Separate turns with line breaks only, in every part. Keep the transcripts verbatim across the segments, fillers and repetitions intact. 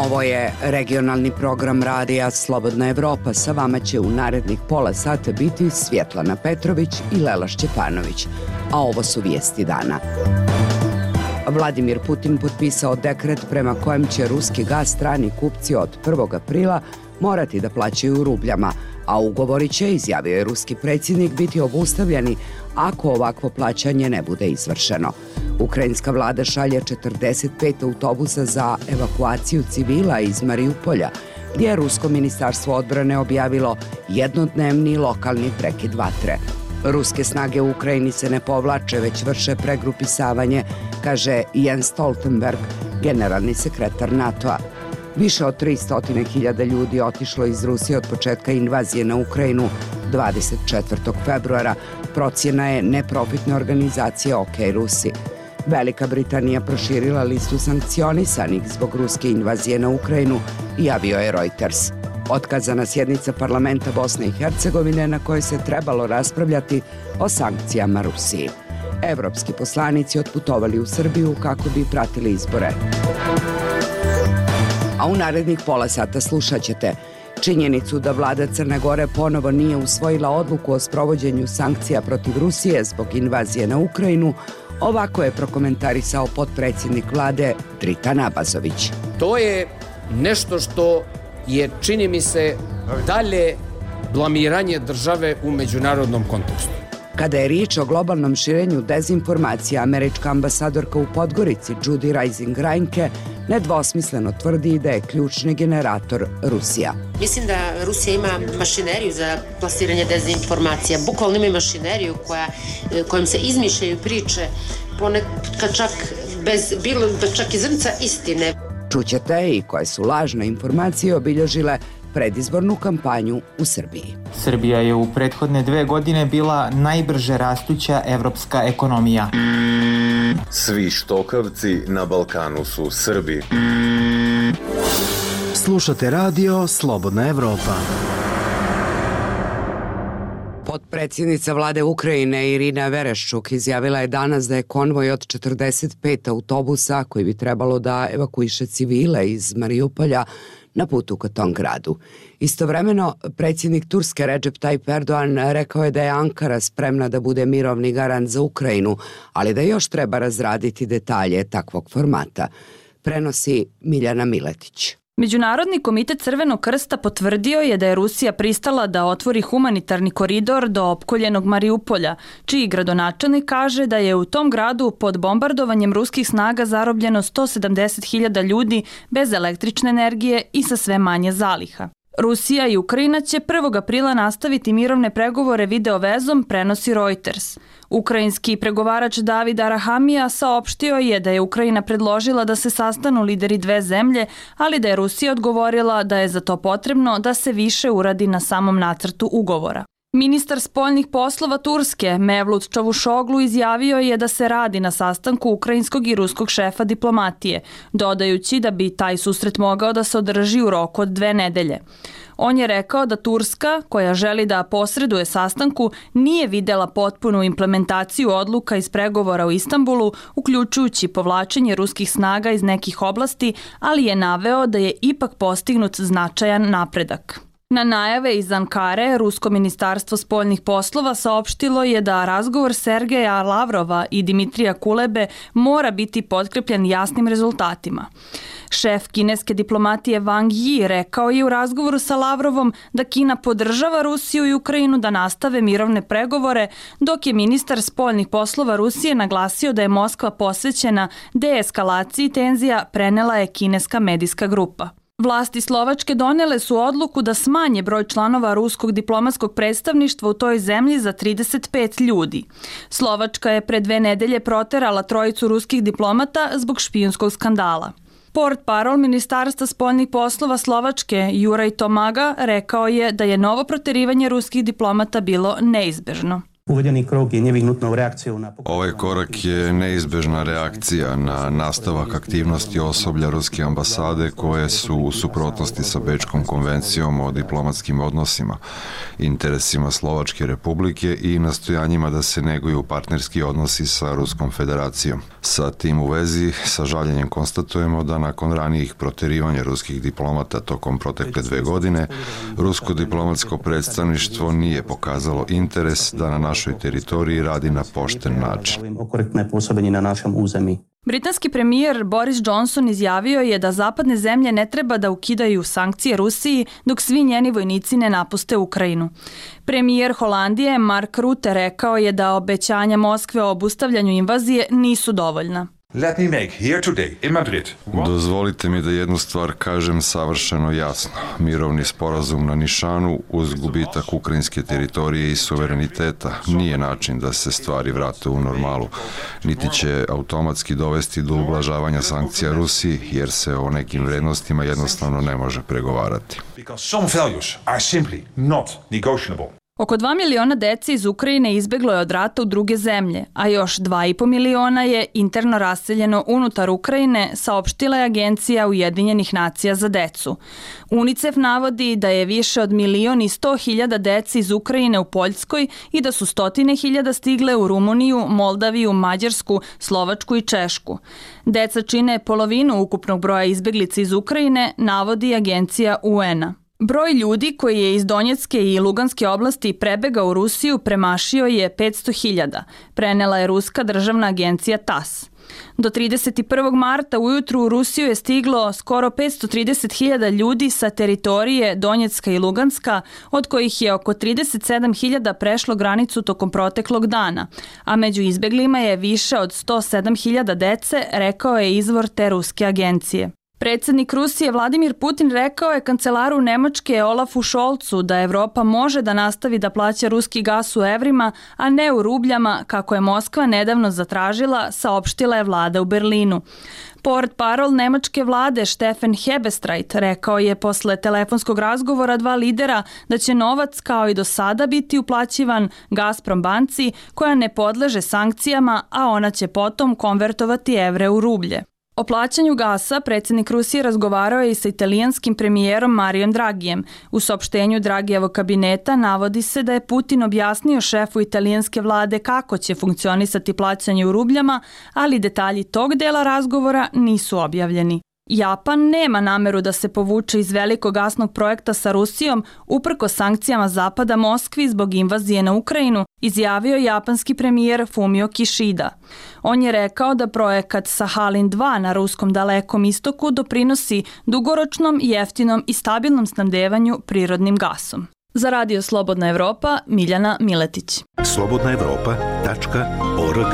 Ovo je regionalni program radija Slobodna Evropa. Sa vama će u narednih pola sata biti Svjetlana Petrović i Lela Šćepanović. A ovo su vijesti dana. Vladimir Putin potpisao dekret prema kojem će ruski gaz strani kupci od prvog aprila morati da plaćaju u rubljama, a ugovori će, izjavio je ruski predsjednik, biti obustavljeni ako ovakvo plaćanje ne bude izvršeno. Ukrajinska vlada šalje četrdeset pet autobusa za evakuaciju civila iz Mariupolja, gdje je Rusko ministarstvo odbrane objavilo jednodnevni lokalni prekid vatre. Ruske snage u Ukrajini se ne povlače, već vrše pregrupisavanje, kaže Jens Stoltenberg, generalni sekretar NATO-a. Više od tristo hiljada ljudi otišlo iz Rusije od početka invazije na Ukrajinu dvadeset četvrtog februara, procjena je neprofitne organizacije OK Rusi. Velika Britanija proširila listu sankcionisanih zbog ruske invazije na Ukrajinu, javio je Reuters. Otkazana sjednica parlamenta Bosne i Hercegovine na kojoj se trebalo raspravljati o sankcijama Rusiji. Evropski poslanici otputovali u Srbiju kako bi pratili izbore. A u narednih pola sata slušat ćete činjenicu da vlada Crne Gore ponovo nije usvojila odluku o sprovođenju sankcija protiv Rusije zbog invazije na Ukrajinu. Ovako je prokomentarisao potpredsjednik vlade Dritan Abazović.
To je nešto što je, čini mi se, dalje blamiranje države u međunarodnom kontekstu.
Kada je riječ o globalnom širenju dezinformacija, američka ambasadorka u Podgorici Judy Rising Reinke nedvosmisleno tvrdi da je ključni generator Rusija.
Mislim da Rusija ima mašineriju za plasiranje dezinformacija. Bukvalno ima mašineriju koja, kojom se izmišljaju priče, ponekad čak bez bilo čak i zrnca istine.
Čućete i koje su lažne informacije obilježile predizbornu kampanju u Srbiji.
Srbija je u prethodne dve godine bila najbrže rastuća evropska ekonomija.
Svi štokavci na Balkanu su Srbi.
Slušate radio Slobodna Evropa.
Potpredsjednica vlade Ukrajine Irina Vereščuk izjavila je danas da je konvoj od četrdeset pet autobusa koji bi trebalo da evakuiše civile iz Mariupolja na putu ka tom gradu. Istovremeno, predsjednik Turske Recep Tayyip Erdogan rekao je da je Ankara spremna da bude mirovni garant za Ukrajinu, ali da još treba razraditi detalje takvog formata. Prenosi Miljana Miletić.
Međunarodni komitet Crvenog krsta potvrdio je da je Rusija pristala da otvori humanitarni koridor do opkoljenog Mariupolja, čiji gradonačelnik kaže da je u tom gradu pod bombardovanjem ruskih snaga zarobljeno sto sedamdeset hiljada ljudi bez električne energije i sa sve manje zaliha. Rusija i Ukrajina će prvog aprila nastaviti mirovne pregovore video vezom, prenosi Reuters. Ukrajinski pregovarač David Arahamija saopštio je da je Ukrajina predložila da se sastanu lideri dve zemlje, ali da je Rusija odgovorila da je za to potrebno da se više uradi na samom nacrtu ugovora. Ministar spoljnih poslova Turske Mevlut Čavuşoglu izjavio je da se radi na sastanku ukrajinskog i ruskog šefa diplomatije, dodajući da bi taj susret mogao da se održi u roku od dve nedelje. On je rekao da Turska, koja želi da posreduje sastanku, nije videla potpunu implementaciju odluka iz pregovora u Istanbulu, uključujući povlačenje ruskih snaga iz nekih oblasti, ali je naveo da je ipak postignut značajan napredak. Na najave iz Ankare, Rusko ministarstvo spoljnih poslova saopštilo je da razgovor Sergeja Lavrova i Dimitrija Kulebe mora biti potkrepljen jasnim rezultatima. Šef kineske diplomatije Wang Yi rekao je u razgovoru sa Lavrovom da Kina podržava Rusiju i Ukrajinu da nastave mirovne pregovore, dok je ministar spoljnih poslova Rusije naglasio da je Moskva posvećena deeskalaciji tenzija, prenela je kineska medijska grupa. Vlasti Slovačke donele su odluku da smanje broj članova ruskog diplomatskog predstavništva u toj zemlji za trideset pet ljudi. Slovačka je pre dve nedelje proterala trojicu ruskih diplomata zbog špijunskog skandala. Portparol Ministarstva spoljnih poslova Slovačke Juraj Tomaga rekao je da je novo proterivanje ruskih diplomata bilo neizbežno.
Ovaj korak je neizbežna reakcija na nastavak aktivnosti osoblja ruske ambasade koje su u suprotnosti sa Bečkom konvencijom o diplomatskim odnosima, interesima Slovačke republike i nastojanjima da se neguju partnerski odnosi sa Ruskom federacijom. Sa tim u vezi, sa žaljenjem konstatujemo da nakon ranijih proterivanja ruskih diplomata tokom protekle dve godine, rusko diplomatsko predstavništvo nije pokazalo interes da na našoj teritoriji radi na pošten način.
Britanski premijer Boris Johnson izjavio je da zapadne zemlje ne treba da ukidaju sankcije Rusiji dok svi njeni vojnici ne napuste Ukrajinu. Premijer Holandije Mark Rutte rekao je da obećanja Moskve o obustavljanju invazije nisu dovoljna.
Let me make here today in Madrid.
Dozvolite mi da jednu stvar kažem savršeno jasno. Mirovni sporazum na nišanu uz gubitak ukrajinske teritorije i suvereniteta nije način da se stvari vrate u normalu, niti će automatski dovesti do ublažavanja sankcija Rusiji, jer se o nekim vrednostima jednostavno ne može pregovarati.
Because some values are simply not negotiable.
Oko dva miliona dece iz Ukrajine izbeglo je od rata u druge zemlje, a još dva i po miliona je interno raseljeno unutar Ukrajine, saopštila je Agencija Ujedinjenih nacija za decu. UNICEF navodi da je više od milion i sto hiljada dece iz Ukrajine u Poljskoj i da su stotine hiljada stigle u Rumuniju, Moldaviju, Mađarsku, Slovačku i Češku. Deca čine polovinu ukupnog broja izbeglica iz Ukrajine, navodi Agencija U N-a. Broj ljudi koji je iz Donjecke i Luganske oblasti prebegao u Rusiju premašio je petsto hiljada, prenela je ruska državna agencija TASS. Do trideset prvog marta ujutru u Rusiju je stiglo skoro petsto trideset hiljada ljudi sa teritorije Donjecka i Luganska, od kojih je oko trideset sedam hiljada prešlo granicu tokom proteklog dana, a među izbeglima je više od sto sedam hiljada dece, rekao je izvor te ruske agencije. Predsjednik Rusije Vladimir Putin rekao je kancelaru Nemačke Olafu Scholzu da Evropa može da nastavi da plaća ruski gas u evrima, a ne u rubljama, kako je Moskva nedavno zatražila, saopštila je vlada u Berlinu. Portparol nemačke vlade Stefan Hebestreit rekao je posle telefonskog razgovora dva lidera da će novac kao i do sada biti uplaćivan Gazprom banci koja ne podleže sankcijama, a ona će potom konvertovati evre u rublje. O plaćanju gasa predsjednik Rusije razgovarao je i sa italijanskim premijerom Marijom Dragijem. U saopštenju Dragijevog kabineta navodi se da je Putin objasnio šefu italijanske vlade kako će funkcionisati plaćanje u rubljama, ali detalji tog dela razgovora nisu objavljeni. Japan nema nameru da se povuče iz velikog gasnog projekta sa Rusijom uprko sankcijama Zapada Moskvi zbog invazije na Ukrajinu, izjavio japanski premijer Fumio Kishida. On je rekao da projekat Sahalin dva na ruskom dalekom istoku doprinosi dugoročnom, jeftinom i stabilnom snabdevanju prirodnim gasom. Za Radio Slobodna Evropa, Miljana Miletić.
slobodna evropa tačka org.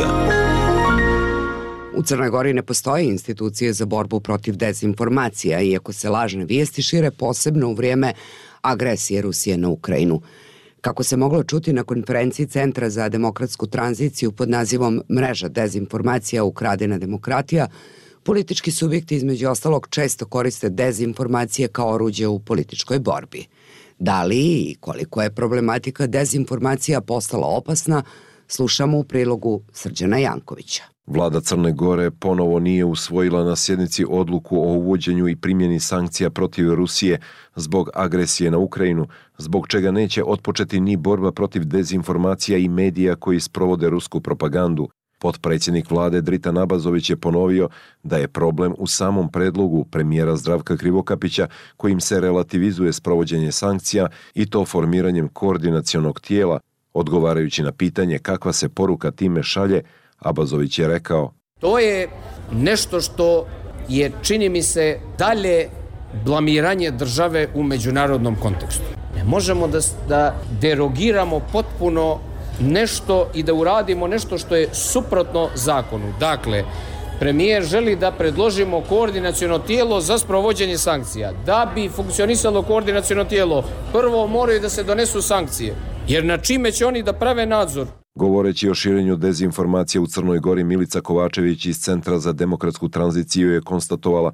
U Crnoj Gori ne postoje institucije za borbu protiv dezinformacija, iako se lažne vijesti šire posebno u vrijeme agresije Rusije na Ukrajinu. Kako se moglo čuti na konferenciji Centra za demokratsku tranziciju pod nazivom Mreža dezinformacija ukradena demokratija, politički subjekti između ostalog često koriste dezinformacije kao oruđe u političkoj borbi. Da li i koliko je problematika dezinformacija postala opasna, slušamo u prilogu Srđana Jankovića.
Vlada Crne Gore ponovo nije usvojila na sjednici odluku o uvođenju i primjeni sankcija protiv Rusije zbog agresije na Ukrajinu, zbog čega neće otpočeti ni borba protiv dezinformacija i medija koji sprovode rusku propagandu. Potpredsjednik vlade Dritan Abazović je ponovio da je problem u samom predlogu premijera Zdravka Krivokapića kojim se relativizuje sprovođenje sankcija i to formiranjem koordinacionog tijela. Odgovarajući na pitanje kakva se poruka time šalje, Abazović je rekao:
To je nešto što je, čini mi se, dalje blamiranje države u međunarodnom kontekstu. Ne možemo da, da derogiramo potpuno nešto i da uradimo nešto što je suprotno zakonu. Dakle, premijer želi da predložimo koordinaciono tijelo za sprovođenje sankcija. Da bi funkcionisalo koordinaciono tijelo, prvo moraju da se donesu sankcije, jer na čime će oni da prave nadzor?
Govoreći o širenju dezinformacija u Crnoj Gori, Milica Kovačević iz Centra za demokratsku tranziciju je konstatovala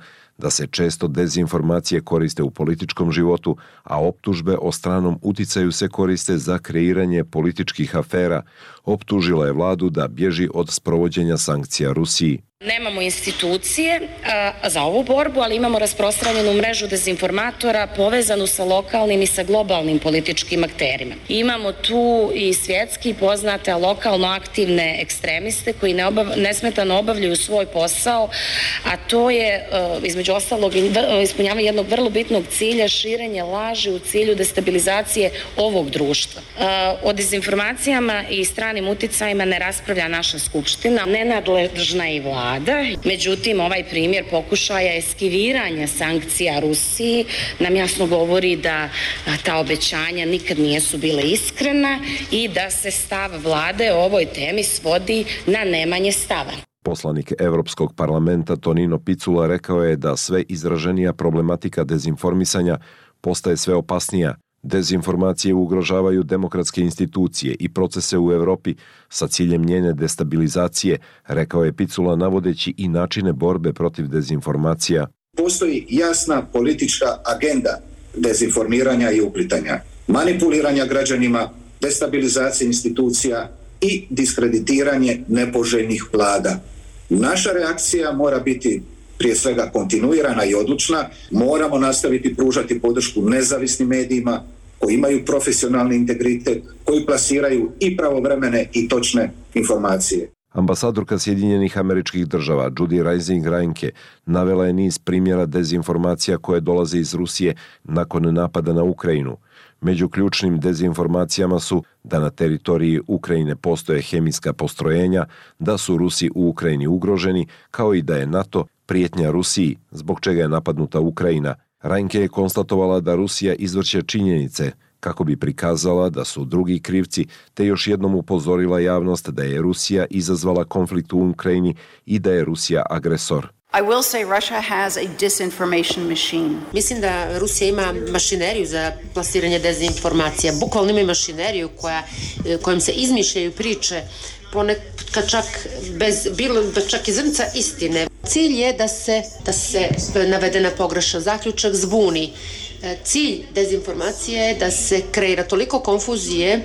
da se često dezinformacije koriste u političkom životu, a optužbe o stranom uticaju se koriste za kreiranje političkih afera. Optužila je vladu da bježi od sprovođenja sankcija Rusiji.
Nemamo institucije a, za ovu borbu, ali imamo rasprostranjenu mrežu dezinformatora povezanu sa lokalnim i sa globalnim političkim akterima. Imamo tu i svjetski poznate, a lokalno aktivne ekstremiste koji ne obav, nesmetano obavljaju svoj posao, a to je a, između ostalog ispunjavanje jednog vrlo bitnog cilja, širenje laži u cilju destabilizacije ovog društva. A, o dezinformacijama i stranim uticajima ne raspravlja naša skupština, nenadležna i vlada. Međutim, ovaj primjer pokušaja eskiviranja sankcija Rusiji nam jasno govori da ta obećanja nikad nisu bile iskrena i da se stav vlade o ovoj temi svodi na nemanje stava.
Poslanik Evropskog parlamenta Tonino Picula rekao je da sve izraženija problematika dezinformisanja postaje sve opasnija. Dezinformacije ugrožavaju demokratske institucije i procese u Evropi sa ciljem njene destabilizacije, rekao je Picula navodeći i načine borbe protiv dezinformacija.
Postoji jasna politička agenda dezinformiranja i uplitanja, manipuliranja građanima, destabilizacije institucija i diskreditiranje nepoželjnih vlada. Naša reakcija mora biti prije svega kontinuirana i odlučna. Moramo nastaviti pružati podršku nezavisnim medijima koji imaju profesionalni integritet, koji plasiraju i pravovremene i točne informacije.
Ambasadorka Sjedinjenih Američkih Država Judy Rising Reinke navela je niz primjera dezinformacija koje dolaze iz Rusije nakon napada na Ukrajinu. Među ključnim dezinformacijama su da na teritoriji Ukrajine postoje hemijska postrojenja, da su Rusi u Ukrajini ugroženi, kao i da je NATO prijetnja Rusiji, zbog čega je napadnuta Ukrajina. Reinke je konstatovala da Rusija izvrće činjenice kako bi prikazala da su drugi krivci, te još jednom upozorila javnost da je Rusija izazvala konflikt u Ukrajini i da je Rusija agresor.
I will say Russia has a disinformation machine.
Mislim da Rusija ima mašineriju za plasiranje dezinformacija. Bukvalno ima mašineriju koja, kojom se izmišljaju priče, ponekad čak bez bilo čak i zrnca istine. Cilj je da se, da se navedena pogrešan zaključak zbuni. Cilj dezinformacije je da se kreira toliko konfuzije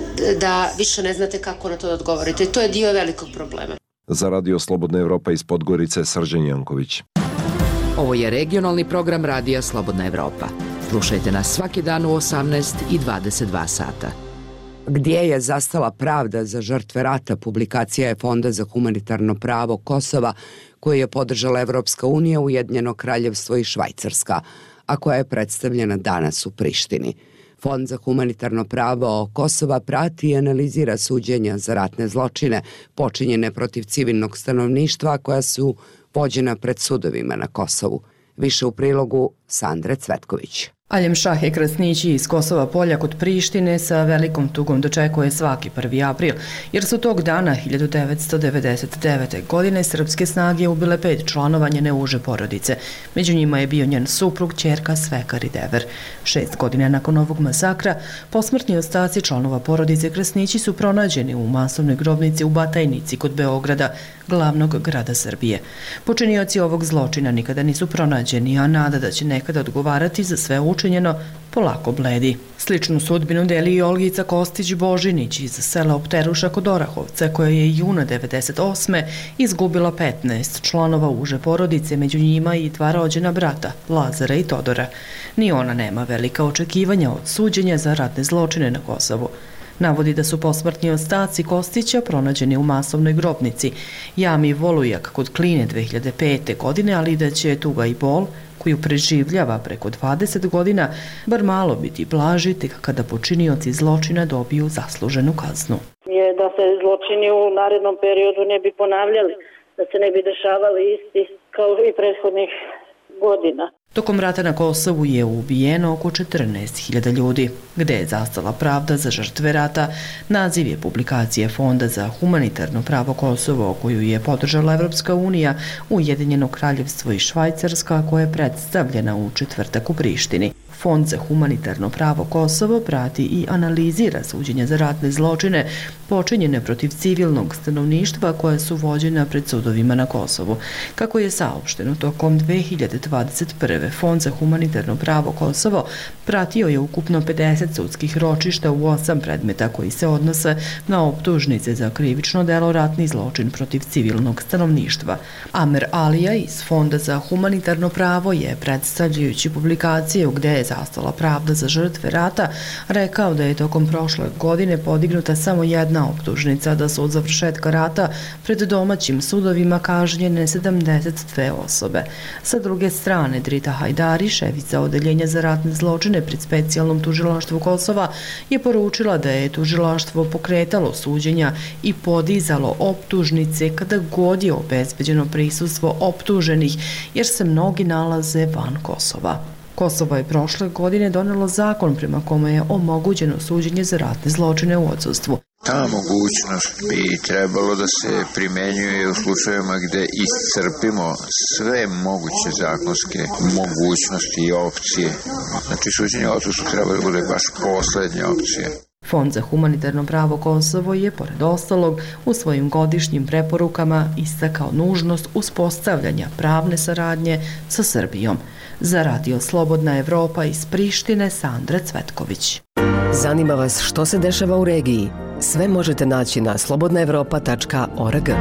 da više ne znate kako na to da odgovorite. To je dio velikog problema.
Za Radio Slobodna Evropa iz Podgorice, Srđan Janković.
Ovo je regionalni program Radija Slobodna Evropa. Slušajte nas svaki dan u osamnaest i dvadeset dva sata. Gdje je zastala pravda za žrtve rata? Publikacija je Fonda za humanitarno pravo Kosova, koju je podržala Evropska unija, Ujedinjeno kraljevstvo i Švajcarska, a koja je predstavljena danas u Prištini. Fond za humanitarno pravo Kosova prati i analizira suđenja za ratne zločine počinjene protiv civilnog stanovništva koja su vođena pred sudovima na Kosovu. Više u prilogu Sandre Cvetković.
Aljem Šahe Krasnići iz Kosova Polja kod Prištine sa velikom tugom dočekuje svaki prvi april, jer su tog dana hiljadu devetsto devedeset devete. godine srpske snage ubile pet članova njene uže porodice. Među njima je bio njen suprug, ćerka, svekar i dever. Šest godina nakon ovog masakra, posmrtni ostaci članova porodice Krasnići su pronađeni u masovnoj grobnici u Batajnici kod Beograda, glavnog grada Srbije. Počinioci ovog zločina nikada nisu pronađeni, a nada da će nekada odgovarati za sve učinjeno polako bledi. Sličnu sudbinu deli i Olgica Kostić-Božinić iz sela Opteruša kod Orahovca, koja je juna devedeset osme izgubila petnaest članova uže porodice, među njima i dva rođena brata, Lazara i Todora. Ni ona nema velika očekivanja od suđenja za ratne zločine na Kosovu. Navodi da su posmrtni ostaci Kostića pronađeni u masovnoj grobnici Jami Volujak kod Kline dve hiljade pete. godine, ali da će tuga i bol koju preživljava preko dvadeset godina bar malo biti blaži tek kada počinioci zločina dobiju zasluženu kaznu.
Je da se zločini u narednom periodu ne bi ponavljali, da se ne bi dešavali isti kao i prethodnih godina.
Tokom rata na Kosovu je ubijeno oko četrnaest hiljada ljudi. Gde je zastala pravda za žrtve rata, naziv je publikacije Fonda za humanitarno pravo Kosovo, koju je podržala Evropska unija, Ujedinjeno kraljevstvo i Švajcarska, koja je predstavljena u četvrtak u Prištini. Fond za humanitarno pravo Kosovo prati i analizira suđenja za ratne zločine počinjene protiv civilnog stanovništva koja su vođena pred sudovima na Kosovu. Kako je saopšteno, tokom dve hiljade dvadeset prve. Fond za humanitarno pravo Kosovo pratio je ukupno pedeset sudskih ročišta u osam predmeta koji se odnose na optužnice za krivično delo ratni zločin protiv civilnog stanovništva. Amer Alija iz Fonda za humanitarno pravo je, predstavljajući publikaciju gde je zastala pravda za žrtve rata, rekao da je tokom prošle godine podignuta samo jedna optužnica, da su od završetka rata pred domaćim sudovima kažnjene sedamdeset dve osobe. Sa druge strane, Drita Hajdari, šefica odeljenja za ratne zločine pred specijalnom tužilaštvu Kosova, je poručila da je tužilaštvo pokretalo suđenja i podizalo optužnice kada god je obezbeđeno prisustvo optuženih, jer se mnogi nalaze van Kosova. Kosovo je prošle godine donelo zakon prema kome je omogućeno suđenje za ratne zločine u odsustvu.
Ta mogućnost bi trebalo da se primenjuje u slučajevima gde iscrpimo sve moguće zakonske mogućnosti i opcije. Znači, suđenje u odsustvu treba da bude baš poslednja opcija.
Fond za humanitarno pravo Kosovo je, pored ostalog, u svojim godišnjim preporukama istakao nužnost uspostavljanja pravne saradnje sa Srbijom. Za Radio Slobodna Evropa iz Prištine, Sandra Cvetković.
Zanima vas što se dešava u regiji? Sve možete naći na slobodna evropa tačka org.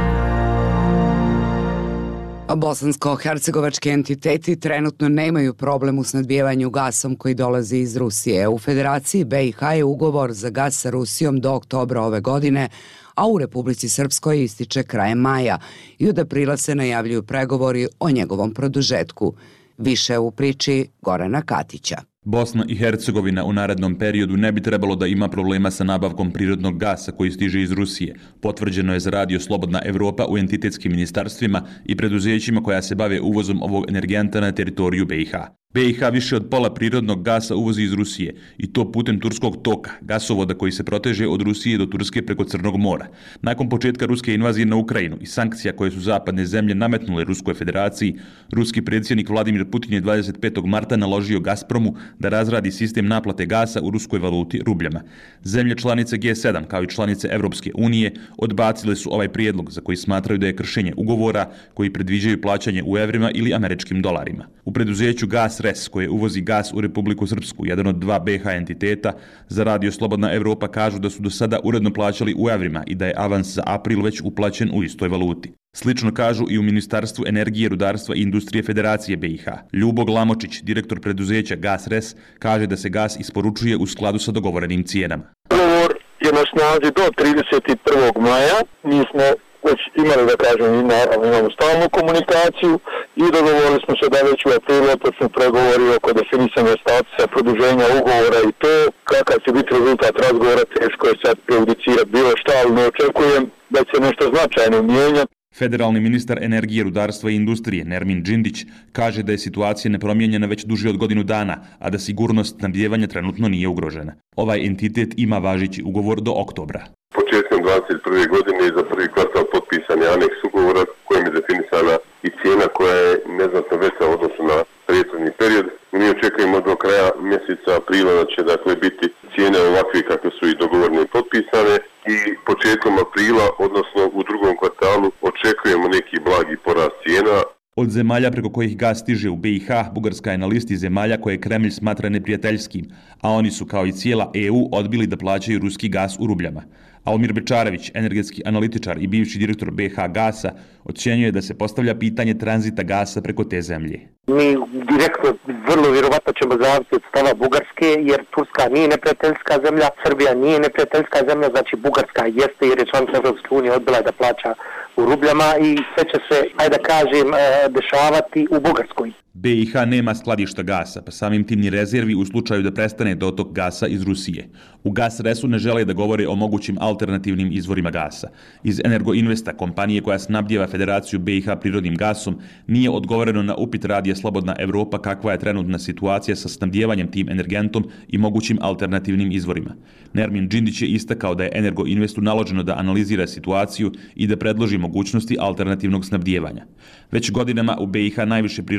Bosansko-hercegovački entiteti trenutno nemaju problem u snadbijevanju gasom koji dolazi iz Rusije. U Federaciji B i H je ugovor za gas sa Rusijom do oktobra ove godine, a u Republici Srpskoj ističe krajem maja i od aprila se najavljuju pregovori o njegovom produžetku. Više u priči Gorana Katića.
Bosna i Hercegovina u narednom periodu ne bi trebalo da ima problema sa nabavkom prirodnog gasa koji stiže iz Rusije. Potvrđeno je za Radio Slobodna Evropa u entitetskim ministarstvima i preduzećima koja se bave uvozom ovog energenta na teritoriju B i H. B i H više od pola prirodnog gasa uvozi iz Rusije i to putem turskog toka, gasovoda koji se proteže od Rusije do Turske preko Crnog mora. Nakon početka ruske invazije na Ukrajinu i sankcija koje su zapadne zemlje nametnule Ruskoj federaciji, ruski predsjednik Vladimir Putin je dvadeset petog marta naložio Gazpromu da razradi sistem naplate gasa u ruskoj valuti rubljama. Zemlje članice G sedam kao i članice Evropske unije odbacile su ovaj prijedlog za koji smatraju da je kršenje ugovora koji predviđaju plaćanje u evrima ili američkim dolarima. U preduzeću Gas Res, koje uvozi gas u Republiku Srpsku, jedan od dva B i H entiteta, za Radio Slobodna Evropa kažu da su do sada uredno plaćali u evrima i da je avans za april već uplaćen u istoj valuti. Slično kažu i u Ministarstvu energije, rudarstva i industrije Federacije B i H. Ljubo Glamočić, direktor preduzeća Gas Res, kaže da se gas isporučuje u skladu sa dogovorenim cijenama.
Ugovor je na snazi do trideset prvog maja. Mi smo već imali, da kažem, i naravno imamo stalnu komunikaciju i dogovorili smo se da već u aprilu počnu pregovori oko definisanja statusa, produženja ugovora i to. Kakav će biti rezultat razgovora, teško je sad prejudicirati bilo šta, ali ne očekujem da će nešto značajno mijenjati.
Federalni ministar energije, rudarstva i industrije Nermin Džindić kaže da je situacija nepromijenjena već duže od godinu dana, a da sigurnost snabdijevanja trenutno nije ugrožena. Ovaj entitet ima važeći ugovor do oktobra.
Početkom dvadeset prve godine za prvi kvartal potpisan je aneks ugovora kojim je definisana i cijena koja je neznatno veća u odnosu na prethodni period. Mi očekujemo do kraja mjeseca aprila da će dakle biti cijene ovakve kakve su i dogovorene i potpisane i početkom aprila, odnosno u drugom kvartalu, očekujemo neki blagi porast cijena.
Od zemalja preko kojih gas stiže u B i H, Bugarska je na listi zemalja koje Kremlj smatra neprijateljskim, a oni su kao i cijela E U odbili da plaćaju ruski gas u rubljama. Almir Bečarević, energetski analitičar i bivši direktor B i H Gasa, ocjenjuje da se postavlja pitanje tranzita gasa preko te zemlje.
Mi direktno vrlo vjerovatno ćemo zavisiti od stava Bugarske, jer Turska nije neprijateljska zemlja, Srbija nije neprijateljska zemlja, znači Bugarska jeste jer je članica Evropske unije odbila da plaća u rubljama i sve će se, ajde da kažem, dešavati u Bugarskoj.
B i H nema skladišta gasa, pa samim tim ni rezervi u slučaju da prestane dotok gasa iz Rusije. U Gas Resu ne žele da govore o mogućim alternativnim izvorima gasa. Iz Energoinvesta, kompanije koja snabdijeva Federaciju B i H prirodnim gasom, nije odgovoreno na upit Radija Slobodna Evropa kakva je trenutna situacija sa snabdijevanjem tim energentom i mogućim alternativnim izvorima. Nermin Džindić je istakao da je Energoinvestu naloženo da analizira situaciju i da predloži mogućnosti alternativnog snabdijevanja. Već godinama u B i H najviše prirodnog gasa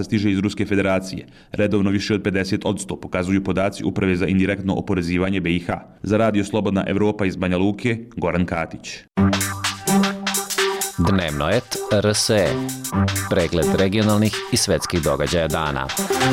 gasa stiže iz Ruske federacije, redovno više od pedeset odsto, pokazuju podaci Uprave za indirektno oporezivanje B i H. Za Radio Slobodna Evropa iz Banja Luke, Goran Katić.
Dnevnoet R S E. Pregled regionalnih i svetskih događaja dana.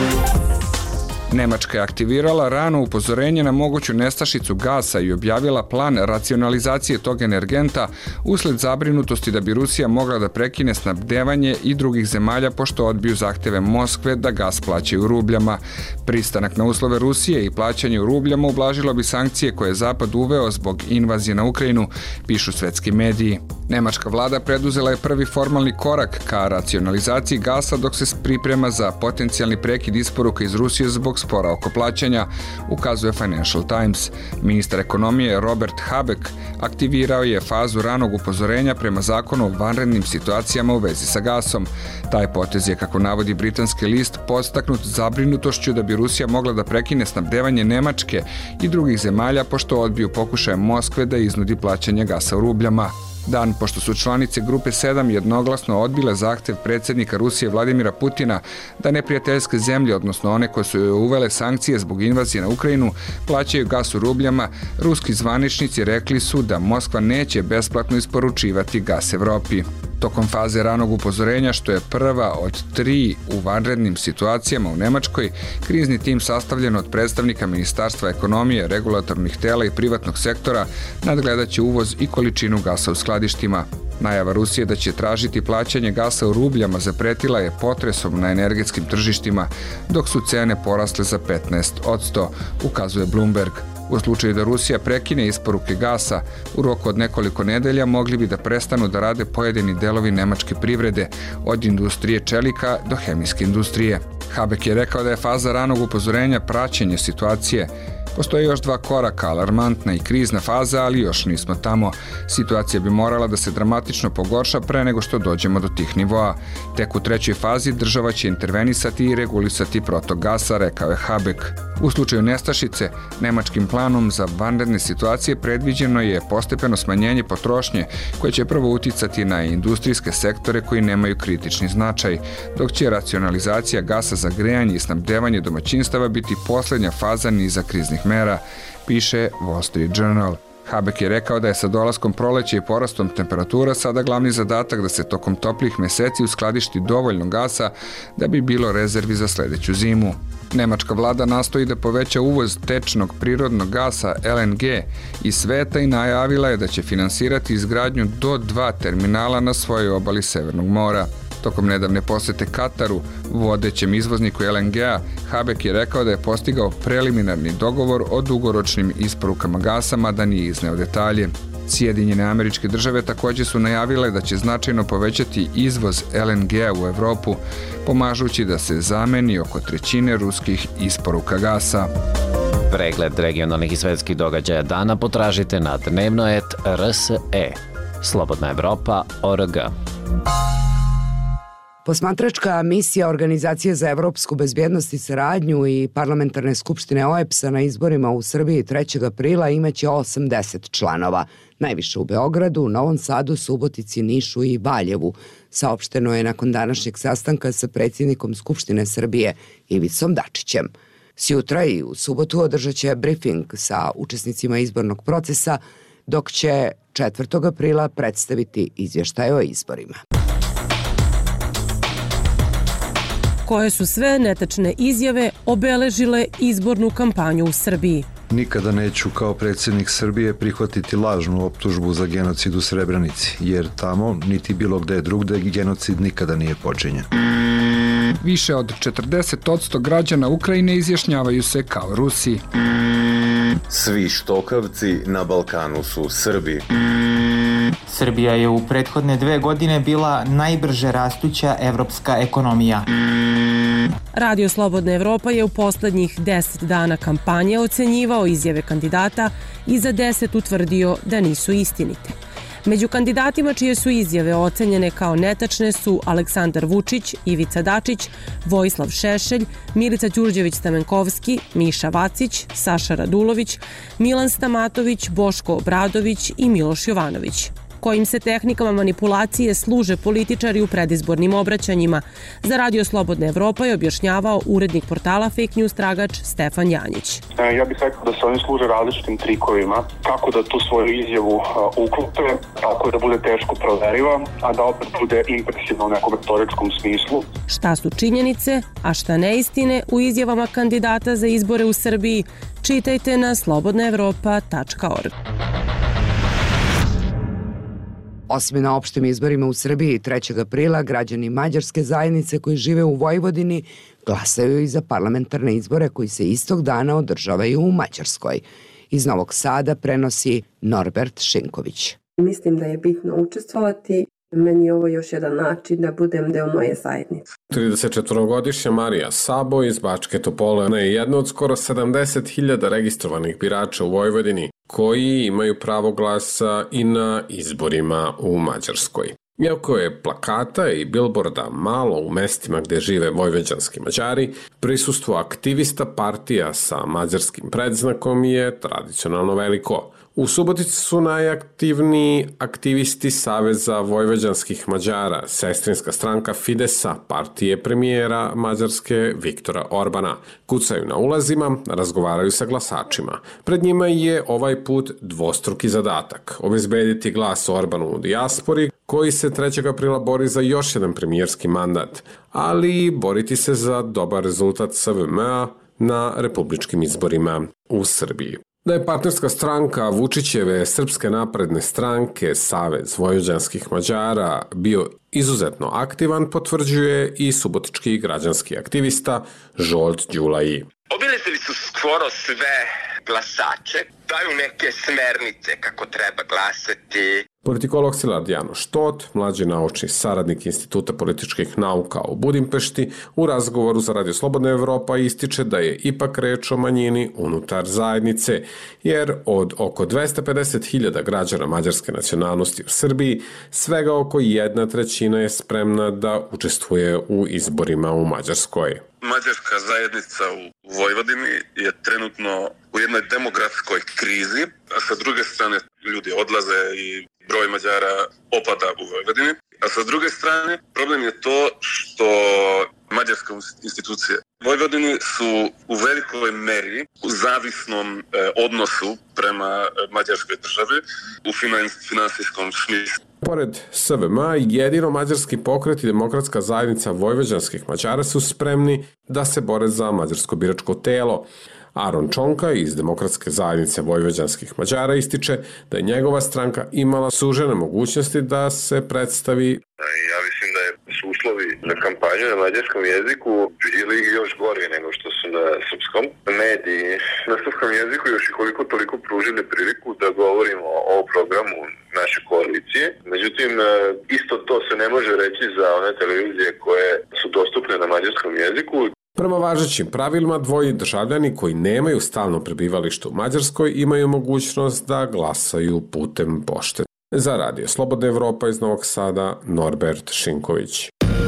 Nemačka je aktivirala rano upozorenje na moguću nestašicu gasa i objavila plan racionalizacije tog energenta usled zabrinutosti da bi Rusija mogla da prekine snabdevanje i drugih zemalja pošto odbiju zahteve Moskve da gas plaćaju rubljama. Pristanak na uslove Rusije i plaćanje u rubljama ublažilo bi sankcije koje je Zapad uveo zbog invazije na Ukrajinu, pišu svetski mediji. Nemačka vlada preduzela je prvi formalni korak ka racionalizaciji gasa dok se priprema za potencijalni prekid isporuka iz Rusije zbog spora oko plaćanja, ukazuje Financial Times. Ministar ekonomije Robert Habeck aktivirao je fazu ranog upozorenja prema zakonu o vanrednim situacijama u vezi sa gasom. Taj potez je, kako navodi britanski list, podstaknut zabrinutošću da bi Rusija mogla da prekine snabdevanje Nemačke i drugih zemalja pošto odbiju pokušaje Moskve da iznudi plaćanje gasa u rubljama. Dan pošto su članice Grupe sedam jednoglasno odbile zahtev predsjednika Rusije Vladimira Putina da neprijateljske zemlje, odnosno one koje su uvele sankcije zbog invazije na Ukrajinu, plaćaju gas u rubljama, ruski zvaničnici rekli su da Moskva neće besplatno isporučivati gas Evropi. Tokom faze ranog upozorenja, što je prva od tri u vanrednim situacijama u Nemačkoj, krizni tim sastavljen od predstavnika Ministarstva ekonomije, regulatornih tela i privatnog sektora nadgledaće uvoz i količinu gasa u skladištima. Najava Rusije da će tražiti plaćanje gasa u rubljama zapretila je potresom na energetskim tržištima, dok su cene porasle za petnaest odsto, ukazuje Bloomberg. U slučaju da Rusija prekine isporuke gasa, u roku od nekoliko nedelja mogli bi da prestanu da rade pojedini delovi nemačke privrede, od industrije čelika do hemijske industrije. Habeck je rekao da je faza ranog upozorenja praćenje situacije. Postoje još dva koraka, alarmantna i krizna faza, ali još nismo tamo. Situacija bi morala da se dramatično pogorša pre nego što dođemo do tih nivoa. Tek u trećoj fazi država će intervenisati i regulisati protok gasa, rekao je Habeck. U slučaju nestašice, nemačkim planom za vanredne situacije predviđeno je postepeno smanjenje potrošnje koje će prvo uticati na industrijske sektore koji nemaju kritični značaj, dok će racionalizacija gasa za grejanje i snabdevanje domaćinstava biti posljednja faza niza kriznih mera, piše Wall Street Journal. Habeck je rekao da je sa dolaskom proleća i porastom temperatura sada glavni zadatak da se tokom toplih meseci uskladišti dovoljno gasa da bi bilo rezervi za sledeću zimu. Nemačka vlada nastoji da poveća uvoz tečnog prirodnog gasa L N G iz sveta i najavila je da će finansirati izgradnju do dva terminala na svojoj obali Severnog mora. Tokom nedavne posete Kataru, vodećem izvozniku L N G-a, Habeck je rekao da je postigao preliminarni dogovor o dugoročnim isporukama gasa, mada nije izneo detalje. Sjedinjene Američke Države također su najavile da će značajno povećati izvoz L N G-a u Evropu, pomažući da se zameni oko trećine ruskih isporuka gasa.
Pregled regionalnih i svetskih događaja dana potražite na dnevnoet R S E. Slobodna Evropa org.
Posmatračka misija Organizacije za evropsku bezbjednost i saradnju i Parlamentarne skupštine O E P S-a na izborima u Srbiji trećeg aprila imaće osamdeset članova, najviše u Beogradu, Novom Sadu, Subotici, Nišu i Valjevu, saopšteno je nakon današnjeg sastanka sa predsjednikom Skupštine Srbije Ivicom Dačićem. Sjutra i u subotu održat će briefing sa učesnicima izbornog procesa, dok će četvrtog aprila predstaviti izvještaj o izborima.
Koje su sve netačne izjave obeležile izbornu kampanju u Srbiji?
Nikada neću kao predsjednik Srbije prihvatiti lažnu optužbu za genocid u Srebrenici, jer tamo, niti bilo gde drugde, genocid nikada nije počinjen.
Više od četrdeset odsto građana Ukrajine izjašnjavaju se kao Rusi.
Svi štokavci na Balkanu su Srbi.
Srbija je u prethodne dve godine bila najbrže rastuća evropska ekonomija.
Radio Slobodna Evropa je u poslednjih deset dana kampanje ocenjivao izjave kandidata i za deset utvrdio da nisu istinite. Među kandidatima čije su izjave ocenjene kao netačne su Aleksandar Vučić, Ivica Dačić, Vojislav Šešelj, Milica Đurđević-Stamenkovski, Miša Vacić, Saša Radulović, Milan Stamatović, Boško Obradović i Miloš Jovanović. kojim se tehnikama manipulacije služe političari u predizbornim obraćanjima. Za Radio Slobodna Evropa je objašnjavao urednik portala Fake News Tragač Stefan Janjić.
Ja bih rekao da se oni služe različitim trikovima, kako da tu svoju izjavu uklope, tako da bude teško proveriva, a da opet bude impresivno u nekom retoričkom smislu.
Šta su činjenice, a šta neistine u izjavama kandidata za izbore u Srbiji, čitajte na slobodna evropa tačka org.
Osim na opštim izborima u Srbiji trećeg aprila, građani mađarske zajednice koji žive u Vojvodini glasaju i za parlamentarne izbore koji se istog dana održavaju u Mađarskoj. Iz Novog Sada prenosi Norbert Šinković.
Mislim da je bitno učestvovati. Meni je ovo još jedan način da budem deo moje zajednice.
tridesetčetvorogodišnja Marija Sabo iz Bačke Topole, ona je jedna od skoro sedamdeset hiljada registrovanih birača u Vojvodini koji imaju pravo glasa i na izborima u Mađarskoj. Iako je plakata i bilborda malo u mestima gde žive vojvođanski Mađari, prisustvo aktivista partija sa mađarskim predznakom je tradicionalno veliko. U Subotici su najaktivniji aktivisti Saveza vojvođanskih Mađara, sestrinska stranka Fidesa, partije premijera Mađarske Viktora Orbana. Kucaju na ulazima, razgovaraju sa glasačima. Pred njima je ovaj put dvostruki zadatak – obezbediti glas Orbanu u dijaspori, koji se trećeg aprila bori za još jedan premijerski mandat, ali i boriti se za dobar rezultat S V M-a na republičkim izborima u Srbiji. Da je partnerska stranka Vučićeve Srpske napredne stranke Savez vojvođanskih Mađara bio izuzetno aktivan, potvrđuje i subotički građanski aktivista Žolt Đulaji.
Obilazili su skoro sve glasače, daju neke smernice kako treba glasati.
Politikolog Szilard Janoš Tot, mlađi naučni saradnik Instituta političkih nauka u Budimpešti, u razgovoru za Radio Slobodna Evropa ističe da je ipak reč o manjini unutar zajednice, jer od oko dvesta pedeset hiljada građana mađarske nacionalnosti u Srbiji, svega oko jedna trećina je spremna da učestvuje u izborima u Mađarskoj.
Mađarska zajednica u Vojvodini je trenutno u jednoj demografskoj krizi, a sa druge strane ljudi odlaze i broj Mađara opada u Vojvodini. A sa druge strane problem je to što mađarske institucije u Vojvodini su u velikoj meri u zavisnom eh, odnosu prema mađarskoj državi u finansijskom smislu.
Pored S V M-a, jedino mađarski pokret i demokratska zajednica vojvođanskih Mađara su spremni da se bore za mađarsko biračko telo. Aron Čonka iz Demokratske zajednice vojvođanskih Mađara ističe da je njegova stranka imala sužene mogućnosti da se predstavi.
Ja mislim da su uslovi za kampanju na mađarskom jeziku bili još gori nego što su na srpskom. Mediji na srpskom jeziku još i koliko toliko pružili priliku da govorimo o programu naše koalicije. Međutim, isto to se ne može reći za one televizije koje su dostupne na mađarskom jeziku.
Prema važećim pravilima, dvoji državljani koji nemaju stalno prebivalište u Mađarskoj imaju mogućnost da glasaju putem pošte. Za Radio Slobodna Evropa iz Novog Sada, Norbert Šinković.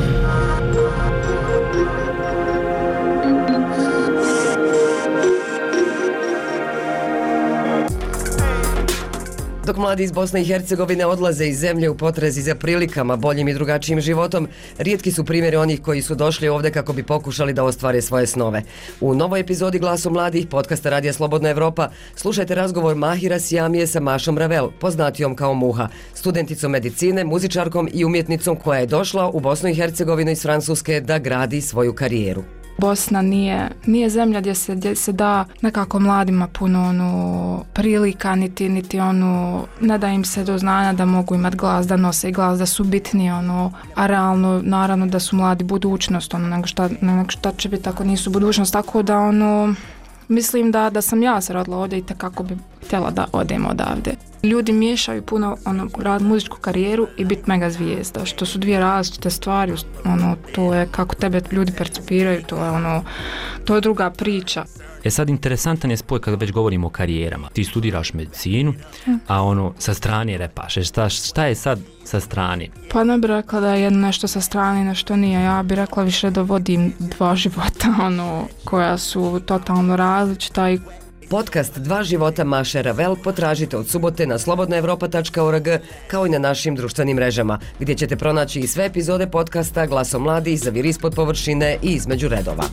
Dok mladi iz Bosne i Hercegovine odlaze iz zemlje u potrazi za prilikama, boljim i drugačijim životom, rijetki su primjeri onih koji su došli ovde kako bi pokušali da ostvare svoje snove. U novoj epizodi Glasu mladih, podcasta Radija Slobodna Evropa, slušajte razgovor Mahira Sijamije sa Mašom Ravel, poznatijom kao Muha, studenticom medicine, muzičarkom i umjetnicom koja je došla u Bosnu i Hercegovinu iz Francuske da gradi svoju karijeru.
Bosna nije, nije zemlja gdje se, gdje se da nekako mladima puno ono, prilika, niti, niti ono, ne da im se do znanja da mogu imati glas, da nose glas, da su bitni, ono, a realno, naravno da su mladi budućnost, ono, nego šta, nego šta će biti ako nisu budućnost, tako da, ono, mislim da, da sam ja se rodila ovdje i tekako bi htjela da odem odavde. Ljudi miješaju puno ono, rad muzičku karijeru i biti mega zvijezda, što su dvije različite stvari, ono, to je kako tebe ljudi percipiraju, to je, ono, to je druga priča.
E sad, interesantan je spoj kada već govorimo o karijerama. Ti studiraš medicinu, a ono, sa strane repaš. Šta, šta je sad sa strane?
Pa ne bih rekla da je nešto sa strane, nešto nije. Ja bih rekla više da vodim dva života, ono, koja su totalno različita i
Podcast Dva života Maše Ravel potražite od subote na slobodna evropa tačka org kao i na našim društvenim mrežama, gdje ćete pronaći i sve epizode podcasta Glasom mladih, Zaviri ispod površine i Između redova.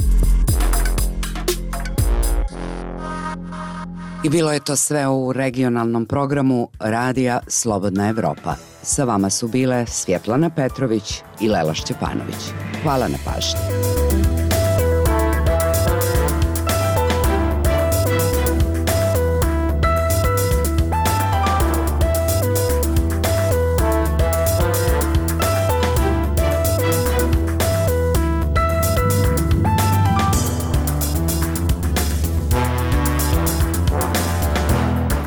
I bilo je to sve u regionalnom programu Radija Slobodna Evropa. Sa vama su bile Svjetlana Petrović i Lela Šćepanović. Hvala na pažnji.